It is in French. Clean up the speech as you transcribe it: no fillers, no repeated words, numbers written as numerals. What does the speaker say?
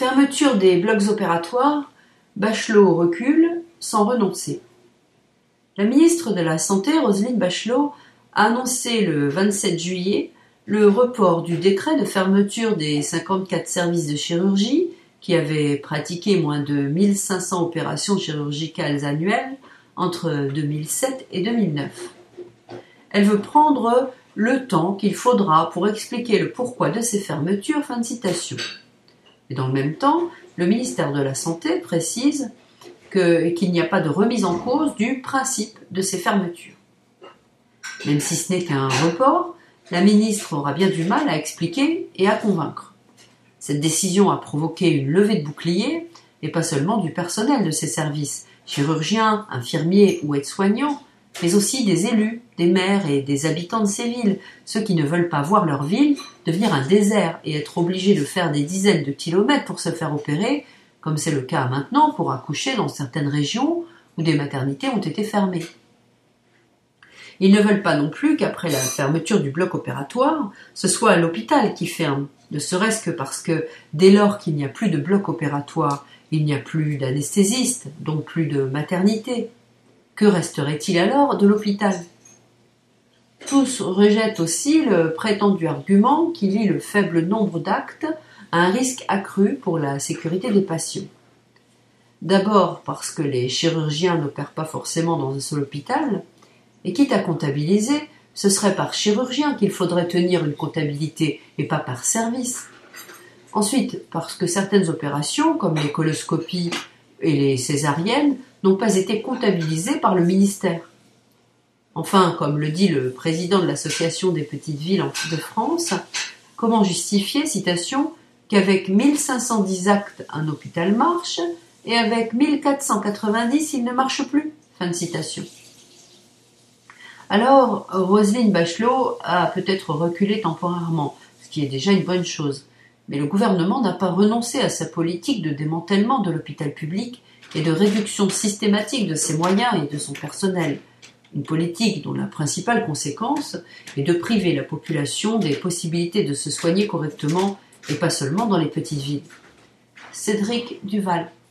Fermeture des blocs opératoires, Bachelot recule sans renoncer. La ministre de la Santé, Roselyne Bachelot, a annoncé le 27 juillet le report du décret de fermeture des 54 services de chirurgie qui avaient pratiqué moins de 1500 opérations chirurgicales annuelles entre 2007 et 2009. Elle veut prendre le temps qu'il faudra pour expliquer le pourquoi de ces fermetures. Fin de citation. Et dans le même temps, le ministère de la Santé précise qu'il n'y a pas de remise en cause du principe de ces fermetures. Même si ce n'est qu'un report, la ministre aura bien du mal à expliquer et à convaincre. Cette décision a provoqué une levée de boucliers, et pas seulement du personnel de ces services, chirurgiens, infirmiers ou aides-soignants, mais aussi des élus, des maires et des habitants de ces villes, ceux qui ne veulent pas voir leur ville devenir un désert et être obligés de faire des dizaines de kilomètres pour se faire opérer, comme c'est le cas maintenant pour accoucher dans certaines régions où des maternités ont été fermées. Ils ne veulent pas non plus qu'après la fermeture du bloc opératoire, ce soit l'hôpital qui ferme, ne serait-ce que parce que dès lors qu'il n'y a plus de bloc opératoire, il n'y a plus d'anesthésiste, donc plus de maternité. Que resterait-il alors de l'hôpital ? Tous rejettent aussi le prétendu argument qui lie le faible nombre d'actes à un risque accru pour la sécurité des patients. D'abord parce que les chirurgiens n'opèrent pas forcément dans un seul hôpital, et quitte à comptabiliser, ce serait par chirurgien qu'il faudrait tenir une comptabilité et pas par service. Ensuite, parce que certaines opérations, comme les coloscopies et les césariennes, n'ont pas été comptabilisées par le ministère. Enfin, comme le dit le président de l'Association des petites villes de France, comment justifier, citation, qu'avec 1510 actes, un hôpital marche, et avec 1490, il ne marche plus. Fin de citation. Alors, Roselyne Bachelot a peut-être reculé temporairement, ce qui est déjà une bonne chose. Mais le gouvernement n'a pas renoncé à sa politique de démantèlement de l'hôpital public et de réduction systématique de ses moyens et de son personnel. Une politique dont la principale conséquence est de priver la population des possibilités de se soigner correctement et pas seulement dans les petites villes. Cédric Duval.